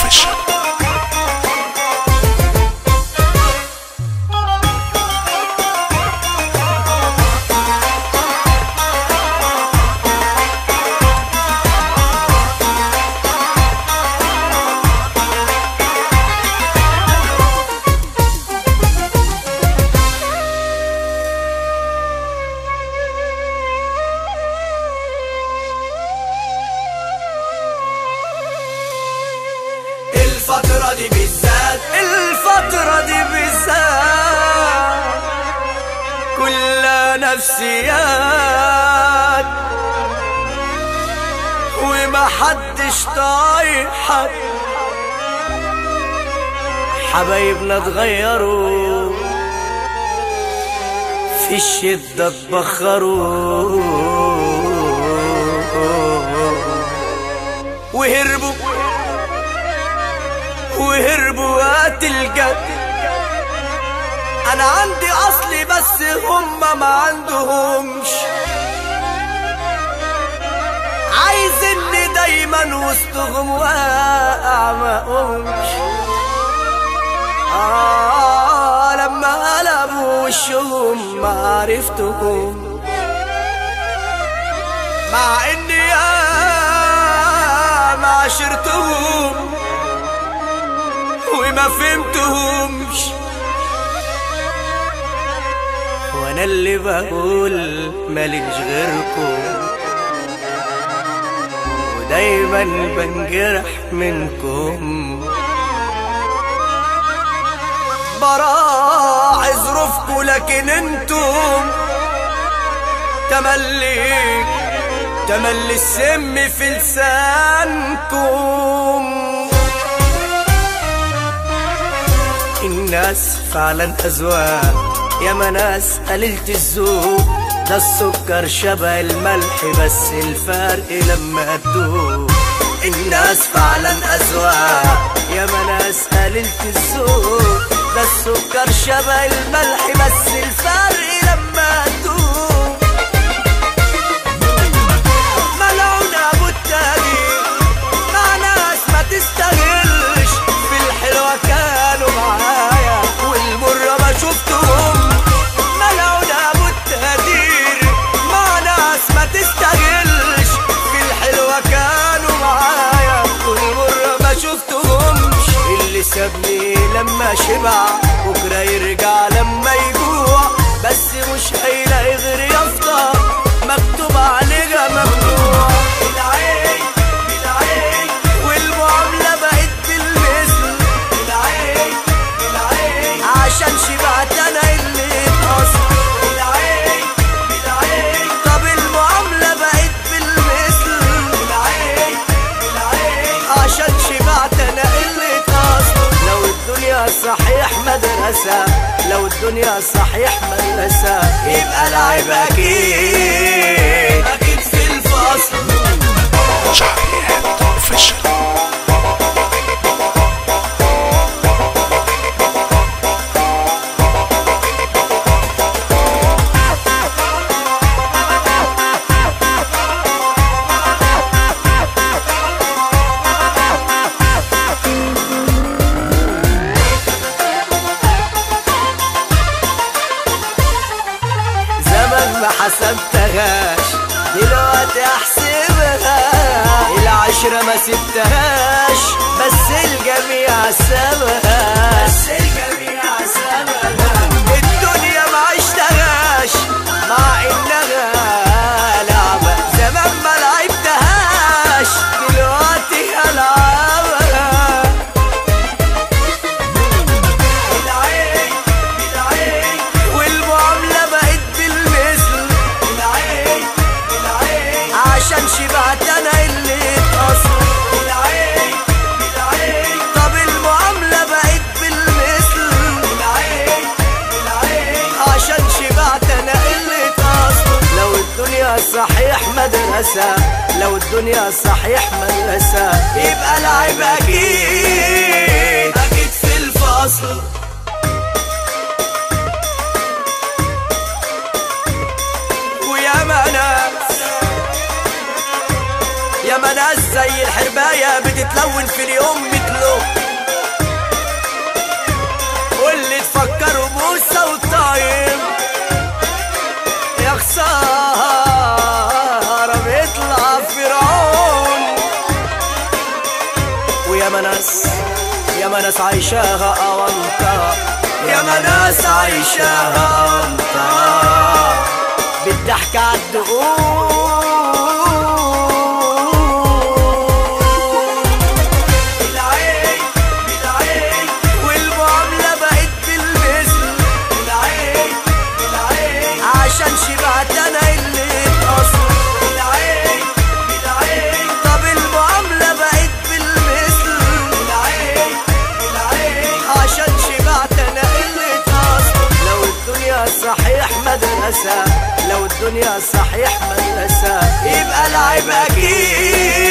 اوفيشال. الفترة دي بالذات كلها نفسيات وما حدش طايق حد. حبايبنا اتغيروا في الشدة اتبخروا وهربوا وقت الجد. انا عندي اصلي بس هما ما عندهمش. عايزني دايما وسطهم واقع ما اقومش. لما قلبوا وشهم ما عرفتهم، مع اني ما عشرتهم وما فهمتهمش. وانا اللي بقول ماليش غيركم، ودايما بنجرح منكم. براعي ظروفكم لكن انتم تملي السم في لسانكم. الناس فعلا أذواق، ياما ناس قليلة الذوق. ده السكر شبه الملح بس الفرق لما تدوق. الناس فعلا أذواق، ياما ناس قليلة الذوق. ده السكر شبه الملح بس الفرق لما تدوق. ملعون أبو التغيير مع ناس ما تستاهلش. في الحلوة كانوا معايا والمرة ما شفتهم. ملعون أبو التقدير مع ناس ما تستاهلش. في الحلوة كانوا معايا والمرة ما شفتهمش. اللي سابني لما شبع بكرة يرجع لما يجوع، بس مش هيلاقي غير يافطة مكتوب عليها ممنوع. العين والمعاملة بقت بالمثل. العين عشان شبعت انا اللي اتقصر. العين طب المعاملة بقت بالمثل. العين عشان شبعت انا اللي اتقصر. لو الدنيا صحيح مدرسة، لو الدنيا صحيح مدرسة، يبقى العيب اكيد في الفصل. شعبيات اوفيشال. ما حسبتهاش دلوقتي احسبها. العشرة ما سبتهاش بس الجميع سابها. الدنيا ما عشتهاش مع انها لعبة. زمان ما لعبتهاش دلوقتي هلعبها. العين والمعاملة بقت بالمثل. العين عشان شبعت انا اللي اتقصر. العين طب المعاملة بقت بالمثل. العين عشان شبعت انا اللي اتقصر. لو الدنيا صحيح مدرسة، لو الدنيا صحيح مدرسة، يبقى العيب اكيد في الفصل. ويا ناس زي الحرباية بتتلون في اليوم مثله، واللي تفكروا موسى والطايم يا خسارة بيطلع فرعون. ويا مناس يا مناس عايشاها أونطة، يا مناس عايشاها أونطة بالضحك عالدقون. العين بالعين والمعاملة بقت بالمثل، العين بالعين عشان شبعت أنا اللي اتأصل. العين بالعين طب المعاملة بقت بالمثل، العين بالعين عشان شبعت أنا اللي اتأصل. لو الدنيا صحيح مدرسة، لو الدنيا صحيح مدرسة يبقى العيب أكيد